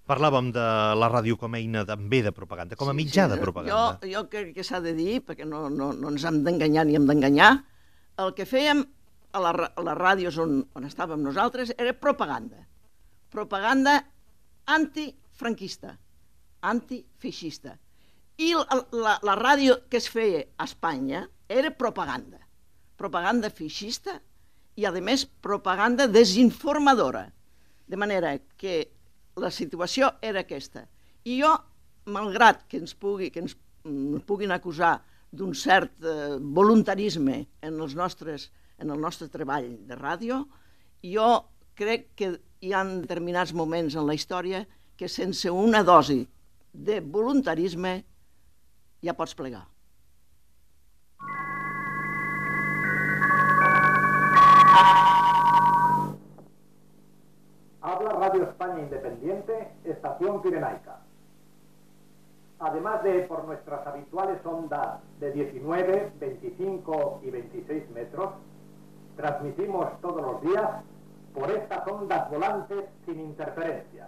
Parlàvem de la ràdio com a eina també de propaganda, com a mitjà de propaganda. Jo crec que s'ha de dir, perquè no ens hem d'enganyar ni hem d'enganyar, el que fèiem a les ràdios on estàvem nosaltres era propaganda. Propaganda antifranquista, antifeixista. I la ràdio que es feia a Espanya era propaganda. Propaganda feixista i, a més, propaganda desinformadora. De manera que la situació era aquesta. I jo, malgrat que ens puguin acusar d'un cert voluntarisme en el nostre treball de ràdio, jo crec que hi ha determinats moments en la història que sense una dosi de voluntarisme ja pots plegar. Habla Radio España Independiente, Estación Pirenaica. Además de por nuestras habituales ondas de 19, 25 y 26 metros, transmitimos todos los días por estas ondas volantes sin interferencia.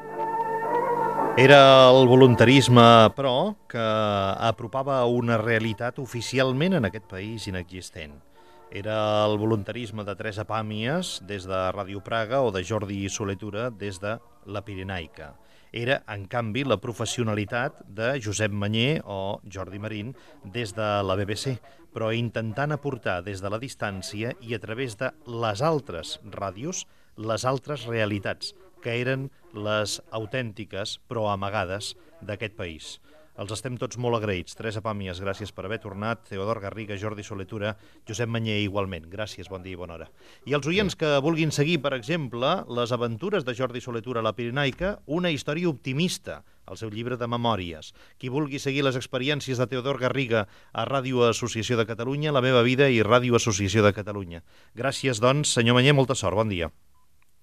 Era el voluntarisme, però, que apropava a una realitat oficialment en aquest país inexistent. Era el voluntarisme de Teresa Pàmies des de Ràdio Praga o de Jordi Soletura des de la Pirenaica. Era, en canvi, la professionalitat de Josep Manyer o Jordi Marín des de la BBC, però intentant aportar des de la distància i a través de les altres ràdios, les altres realitats, que eren les autèntiques, però amagades, d'aquest país. Els estem tots molt agraïts. Teresa Pàmies, gràcies per haver tornat. Teodor Garriga, Jordi Soletura, Josep Manyer igualment. Gràcies, bon dia i bona hora. I els oients que vulguin seguir, per exemple, les aventures de Jordi Soletura a la Pirenaica, una història optimista, el seu llibre de memòries. Qui vulgui seguir les experiències de Teodor Garriga a Ràdio Associació de Catalunya, La meva vida i Ràdio Associació de Catalunya. Gràcies, doncs, senyor Manyer, molta sort. Bon dia.